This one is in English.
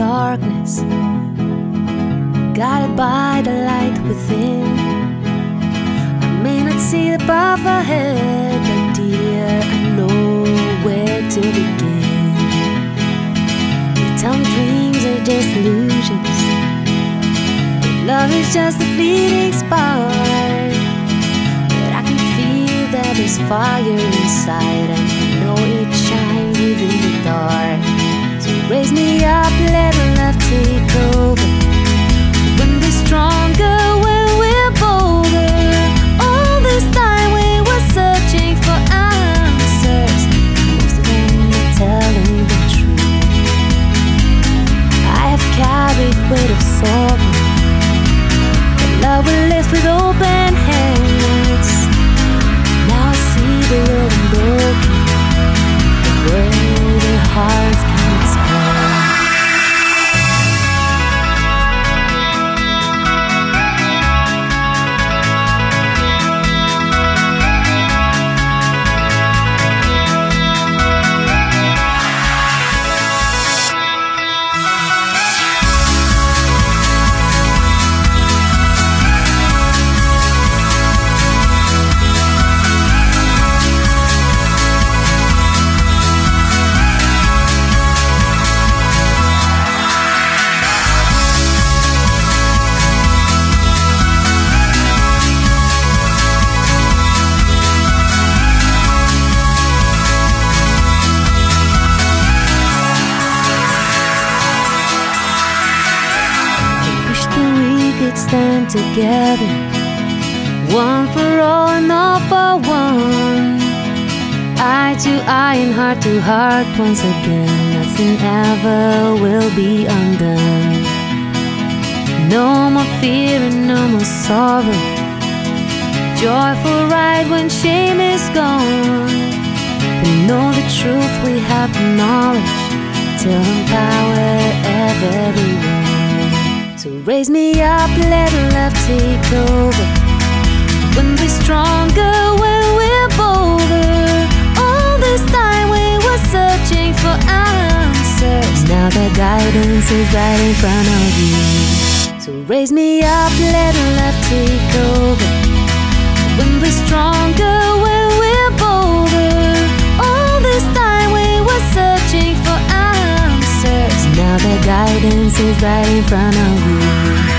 darkness, guided by the light within. I may not see the path ahead, but dear, I know where to begin. You tell me dreams are just illusions, that love is just a fleeting spark. But I can feel that there's fire inside, and I know it shines within the dark. So raise me up, let love take over. When we're stronger, when we're bolder. All this time we were searching for answers, most of them not telling the truth. I have carried weight of sorrow, but love will lift with open hands. Now I see the world unbroken, the world their hearts can explore. Stand together, one for all and all for one. Eye to eye and heart to heart once again. Nothing ever will be undone. No more fear and no more sorrow. Joyful ride when shame is gone. We know the truth, we have the knowledge to empower everyone. So raise me up, let love take over. When we're stronger, when we're bolder. All this time we were searching for answers. Now the guidance is right in front of you. So raise me up, let love take over. When we're stronger, when we're bolder. All this time we were searching for answers. Now the guidance is right in front of you.